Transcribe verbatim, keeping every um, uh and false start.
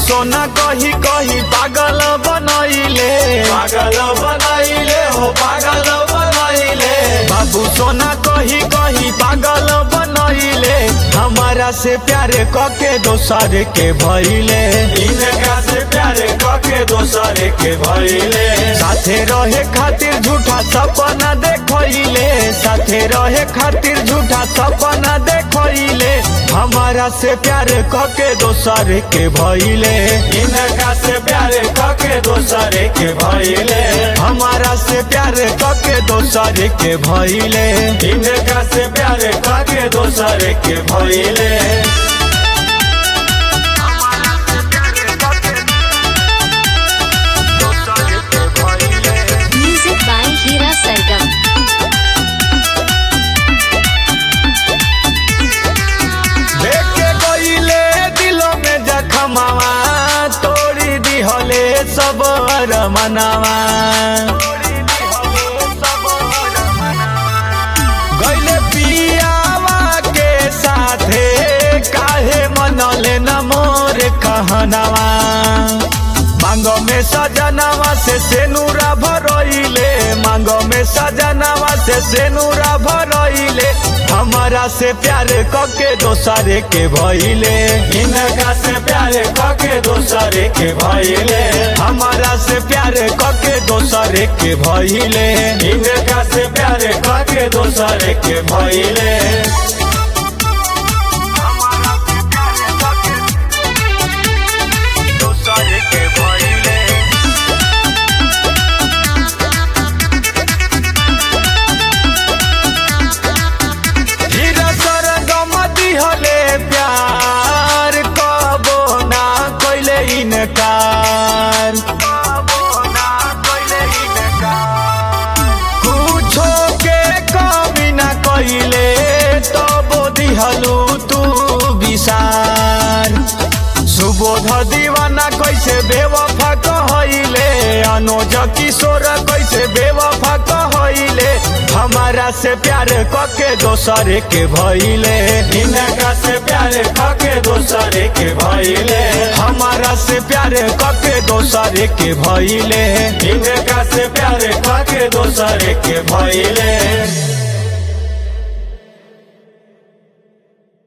सोना कही कही पागल बनैले पागल बनैले हो पागल बनैले बाबू सोना कही कही पागल बनैले हमारा से प्यार कके दोसर के भइले इनका से प्यार कके दोसर के भइले साथे रहे खातिर झूठा सपना देखइले साथे रहे खातिर झूठा सपना देखइले हमारा से प्यार कके दोसर के भइले इनका से प्यार कके दोसर के भइले हमारा से प्यार कके दोसर के भइले इनका से प्यार कके दोसर के भइले Music by Hira Sargam. देख के गइले दिलों में जखमावा तोड़ी दिहले सब अरमनावा गइले पियावा के साथे काहे मनले न मोर कहनावा मांगो में सजनावा से सेनुरा भरोइले मांगो में सजनावा से सेनुरा भरोइले हमारा से प्यार कके दोसर के भइले इनका से प्यार कके दोसर के भइले हमारा से प्यार कके दोसर के भइले इनका से प्यार कके दोसर के भइले हीरा सरगम दिहले प्यार कबो ना कइले इनकार कुछो के कमी ना कइले तबो दिहलू तू विसार सुबोध दीवाना कैसे बेवफा कहइले अनुज किशोर कैसे बेवफा कहइले हमारा से प्यार कके दोसर के भइले इनका से प्यार कके दोसर के भइले हमारा से प्यार कके दोसर के भइले इनका से प्यार कके दोसर के भइले।